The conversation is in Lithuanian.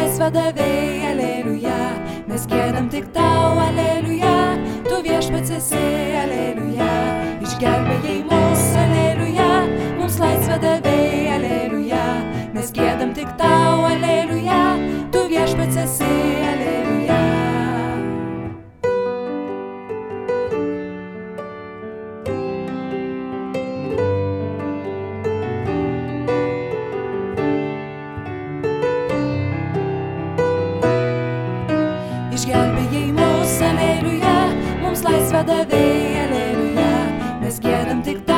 laisvę davei, aleliuja, mes giedam tik tau, aleliuja, tu viešpats esi, aleliuja, išgelbėjai mus, aleliuja, mums laisvę davei, aleliuja, mes giedam tik tau, aleliuja, tu viešpats esi, aleliuja. Išgelbėjai mus, aleliuja, mums laisvę davei, aleliuja, mes giedam tik